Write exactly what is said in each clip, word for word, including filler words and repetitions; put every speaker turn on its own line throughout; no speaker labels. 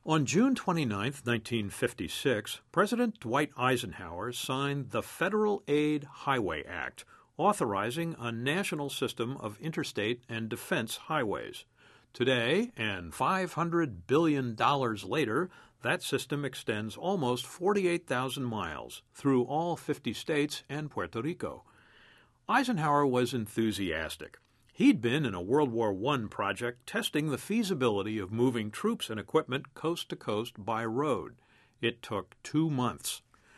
On June twenty-ninth, nineteen fifty-six, President Dwight Eisenhower signed the Federal Aid Highway Act, authorizing a national system of interstate and defense highways. Today, and five hundred billion dollars later, that system extends almost forty-eight thousand miles through all fifty states and Puerto Rico. Eisenhower was enthusiastic. He'd been in a World War One project testing the feasibility of moving troops and equipment coast to coast by road. It took two months.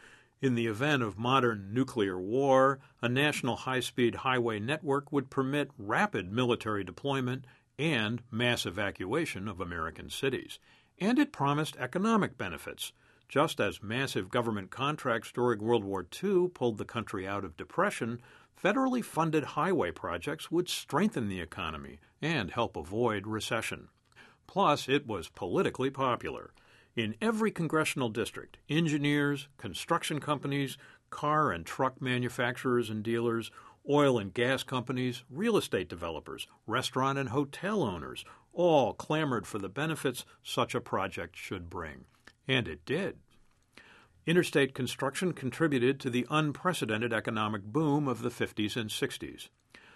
In the event of modern nuclear war, a national high-speed highway network would permit rapid military deployment and mass evacuation of American cities. And it promised economic benefits. Just as massive government contracts during World War Two pulled the country out of depression, federally funded highway projects would strengthen the economy and help avoid recession. Plus, it was politically popular. In every congressional district, engineers, construction companies, car and truck manufacturers and dealers, oil and gas companies, real estate developers, restaurant and hotel owners, all clamored for the benefits such a project should bring. And it did. Interstate construction contributed to the unprecedented economic boom of the fifties and sixties.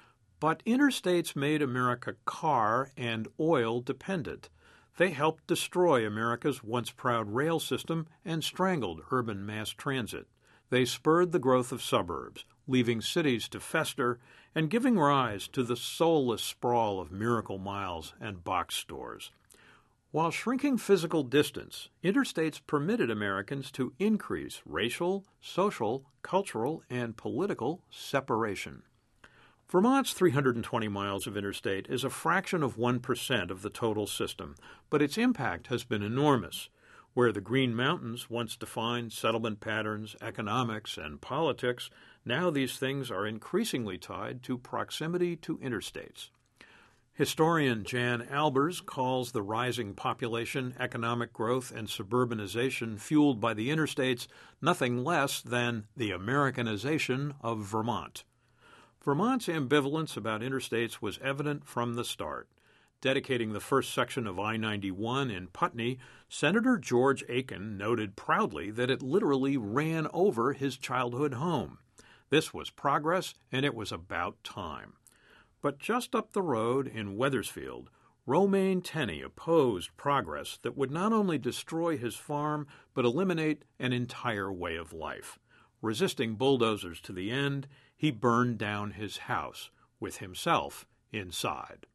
But interstates made America car and oil dependent. They helped destroy America's once proud rail system and strangled urban mass transit. They spurred the growth of suburbs, leaving cities to fester and giving rise to the soulless sprawl of Miracle Miles and box stores. While shrinking physical distance, interstates permitted Americans to increase racial, social, cultural, and political separation. Vermont's three hundred twenty miles of interstate is a fraction of one percent of the total system, but its impact has been enormous. Where the Green Mountains once defined settlement patterns, economics, and politics, now these things are increasingly tied to proximity to interstates. Historian Jan Albers calls the rising population, economic growth, and suburbanization fueled by the interstates nothing less than the Americanization of Vermont. Vermont's ambivalence about interstates was evident from the start. Dedicating the first section of I ninety-one in Putney, Senator George Aiken noted proudly that it literally ran over his childhood home. This was progress, and it was about time. But just up the road in Wethersfield, Romaine Tenney opposed progress that would not only destroy his farm, but eliminate an entire way of life. Resisting bulldozers to the end, he burned down his house, with himself inside.